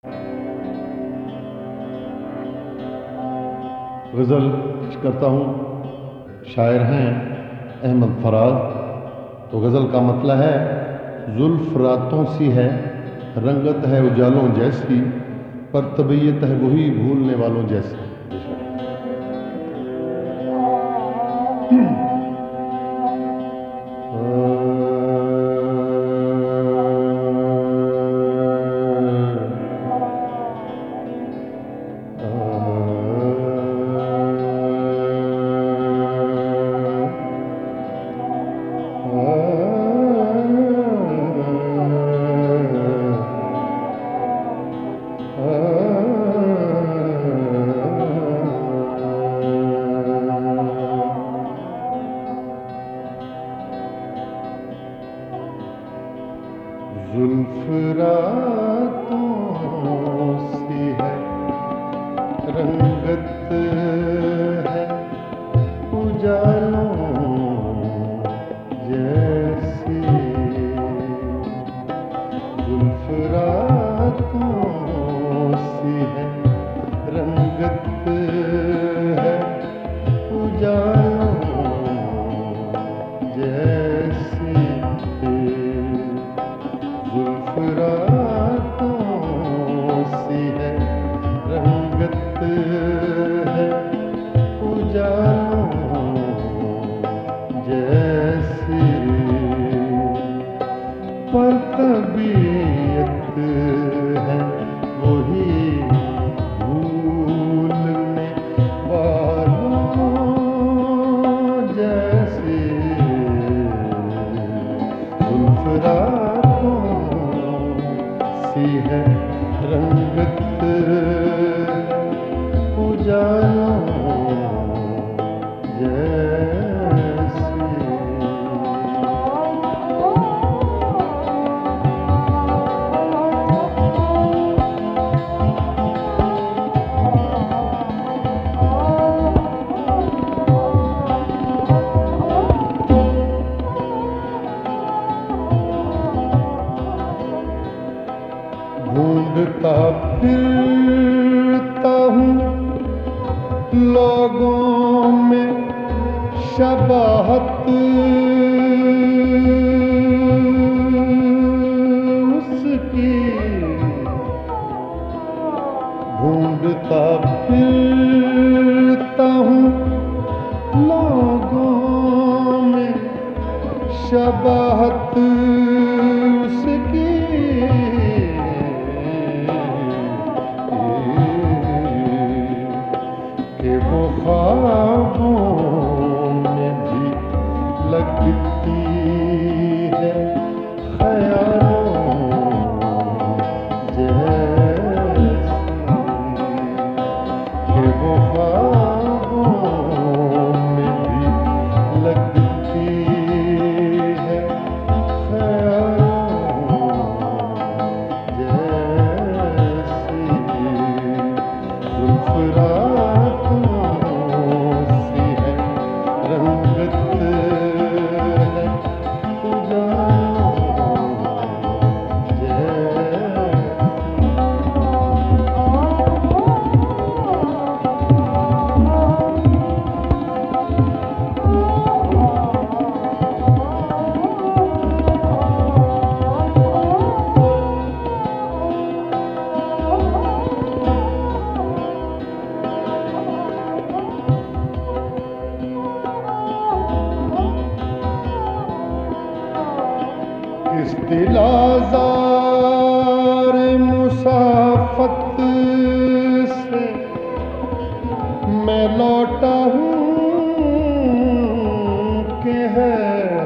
गज़ल करता हूँ, शायर हैं अहमद फराज। तो गज़ल का मतलब है, जुल्फ रातों सी है, रंगत है उजालों जैसी, पर तबीयत है वही भूलने वालों जैसी। जुल्फ रातों सी है, रंगत है उजालों जैसी। जुल्फ रातों सी है, रंगत है उजालों जैसी। जुल्फ रातों सी है, रंगत है उजालों जैसी, पर तबीयत है वही भूलने वालों जैसी। जुल्फ रातों सी है, रंगत उजालों जैसी। ढूंढता फिरता हूँ लोगों में शबाहत उसकी। ढूंढता फिरता हूँ लोगों में शबाहत उसकी, कि वो ख्वाबों में भी लगती है ख्यालों जैसी। कि वो ख्वाबों में भी लगती है ख्यालों जैसी। जुल्फ रातों सी है, रंगत है उजालों जैसी। किस दिल आज़ार मुसाफत से मैं लौटा हूँ कि है।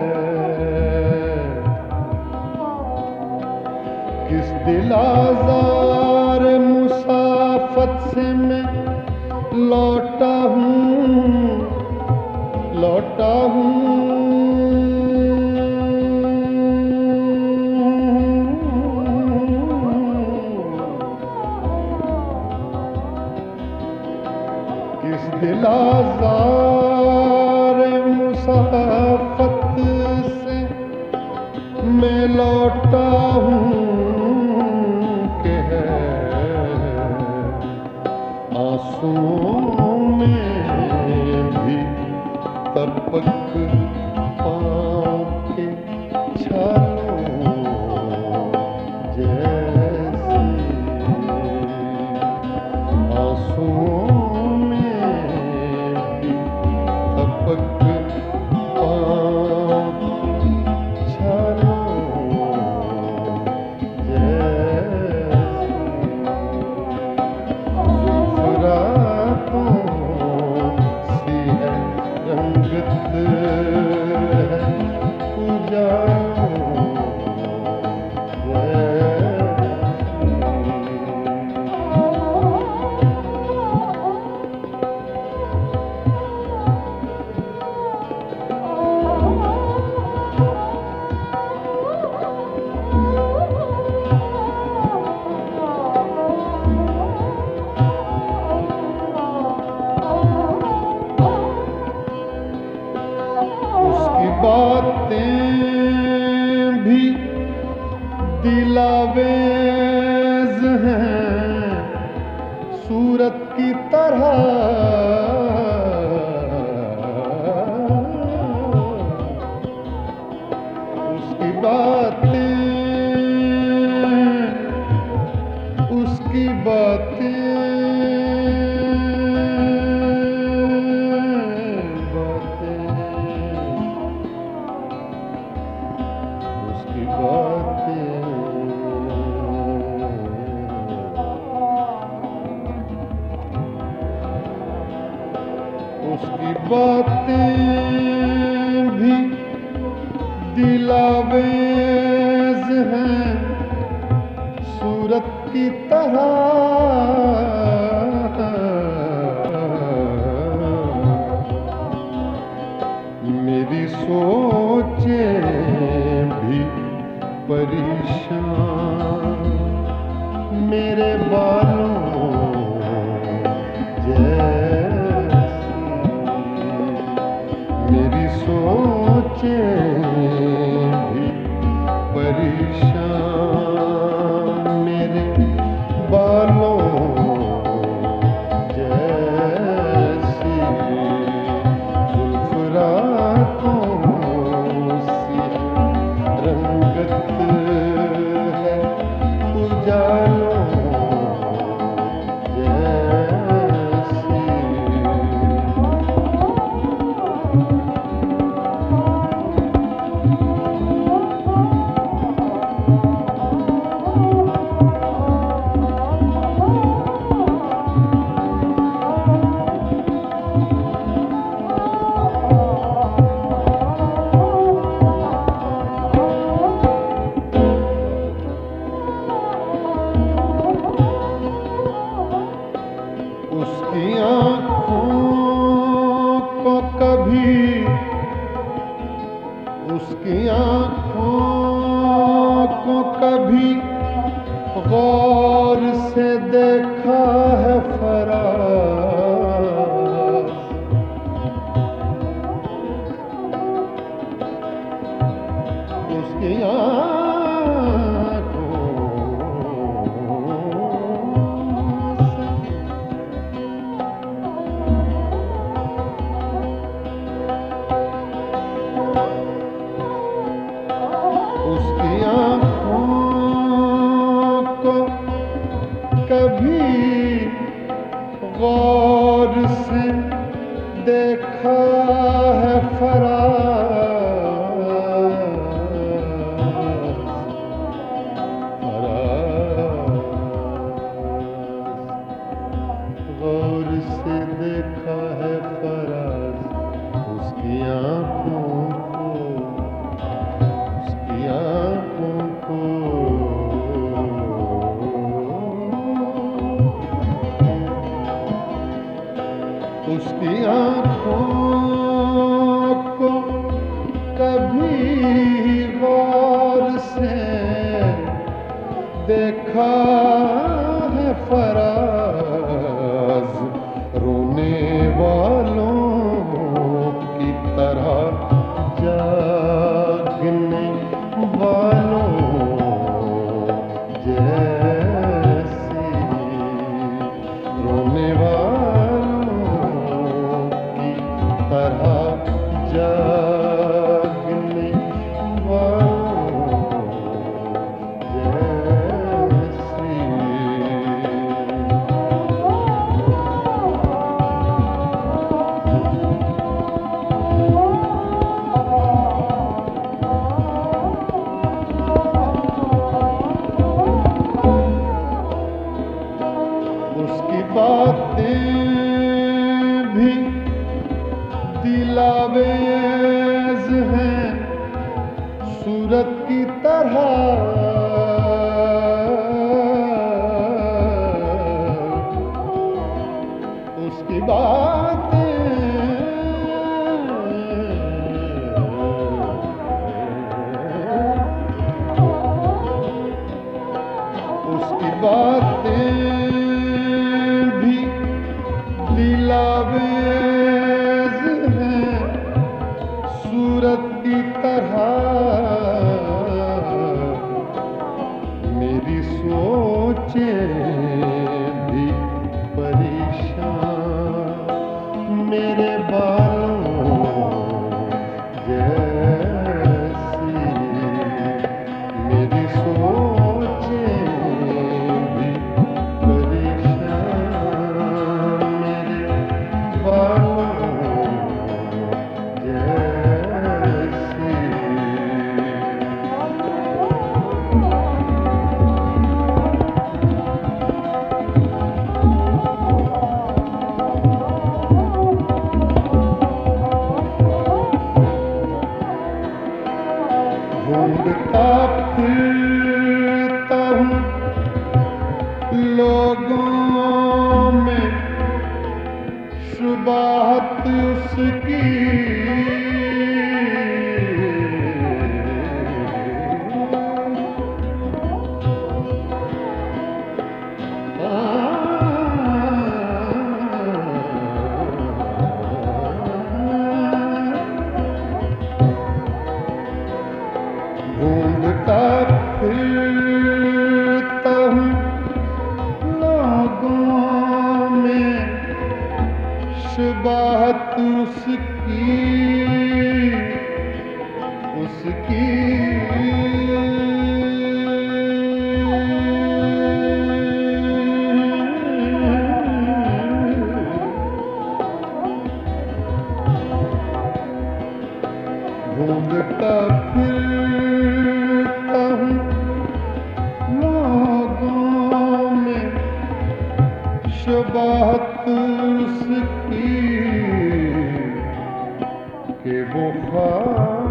किस दिल आज़ार मुसाफत से मैं लौटा हूँ किस दिल आज़ार मुसाफत से मैं लौटा हूँ कि है। आंसुओं में भी तपक पाँव के छालों जैसे, आंसुओं में भी तपक पाँव के छालों जैसे, रातों सी है रंगत है उजालों बातें भी दिलावेज हैं सूरत की तरह, उसकी बातें उसकी बातें उसकी बातें भी दिलावेज हैं सूरत की तरह, मेरी सोचें भी परेशान मेरे बालों जैसी, मेरी सोचें भी परेशान मेरे बालों जैसी, जुल्फ रातों सी रंगत है उजालों जैसी। उसकी आँखों को कभी, उसकी आँखों को कभी गौर से देखा है फराज, उसकी कभी गौर से देखा है गौर से देखा है फराज, उसकी आँखों को, उसकी आँखों को, उसकी आँखों को कभी गौर से देखा है फराज, रोने वालों की तरह जागने वालों जैसी, रोने वालों बातें भी दिलावेज हैं सूरत की तरह, उसकी बातें उसकी बातें भी दिलावेज हैं सूरत की तरह, मेरी सोचें भी परेशान मेरे बालों जैसी, मेरी सोचें भी परेशान मेरे बालों जैसी। घूमता फिरता हूँ लोगों में शुबाहत उसकी, घूमता फिरता हूँ लोगों में शुबाहत उसकी, उसकी घूमता फिरता हूँ लोगों में शुबाहत उसकी, कि वो